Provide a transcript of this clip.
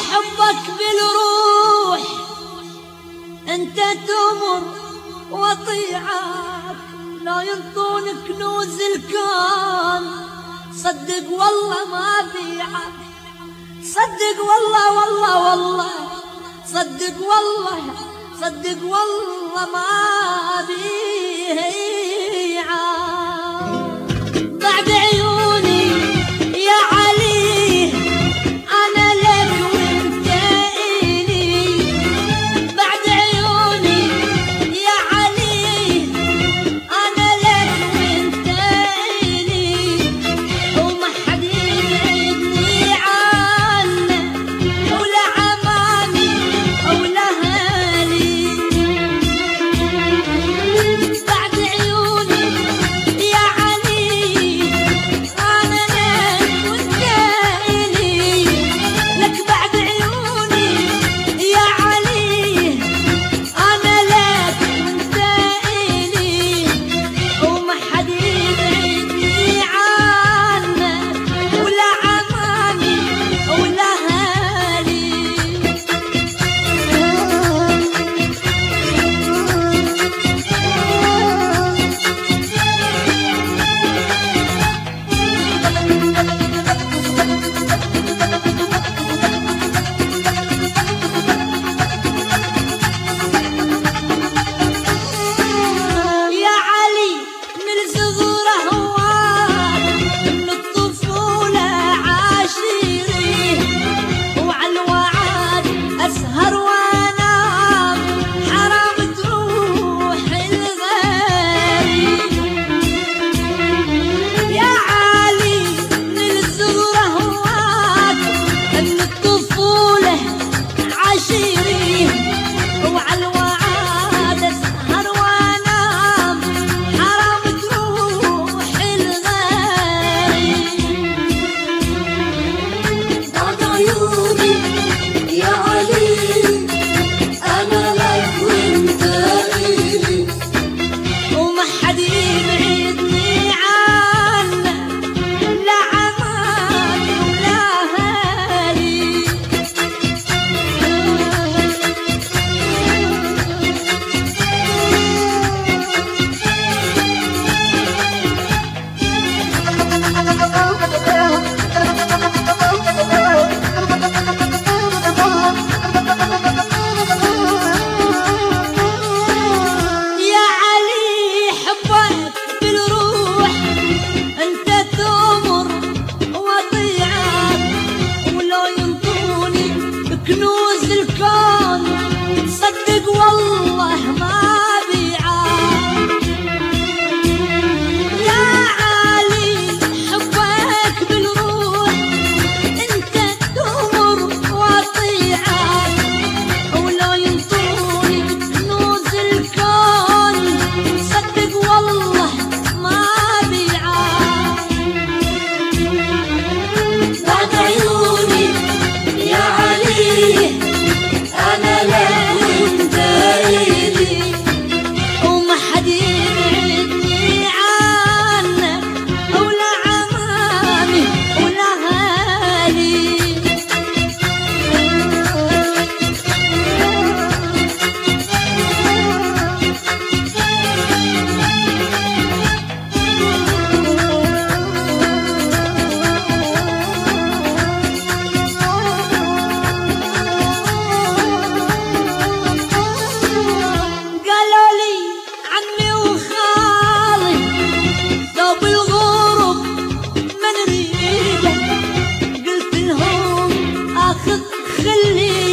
حبك بالروح، انت تمر وطيعك لا ينطون كنوز الكون. صدق والله ما بيعك، صدق والله والله والله، صدق والله صدق والله ما بيعك. بعد عيوني يا علي أنا لك وانت إلي، بعد عيوني يا علي أنا لك وانت إلي، وما حد يبعدني عنك ولا عمامي ولا أهالي. بعد عيوني يا علي أنا لك وانت إلي، لك بعد عيوني يا علي أنا لك وانت إلي، وما حد يبعدني عنك ولا عمامي ولا أهالي. يا علي من صغره هواك، من الطفولة عاشيري، وعلى الوعد أسهر وأنام حرام تروح الغالي. يا علي من صغره هواك، من الطفولة عاشيري، وعلى الوعد أسهر وأنام حرام تروح الغالي. بعد عيوني يا علي أنا لك وانت إلي، وما حد يبعدني عنك لا عمامي ولا أهالي. يا علي حبك بالروح، انت تمر وطيعك ولا ينطوني كنوز الكون. صدق والله ما بيعك. يا علي حبك بالروح، انت تمر وطيعك ولا ينطوني كنوز الكون. صدق والله ما بيعك. بعد عيوني يا علي أنا لك وانت إلي، وما حد يبعدني عنك ولا عمامي ولا أهالي. قالوا لي عمي وخالي ثوب الغرب ما نريده، قلت لهم آخذ خلي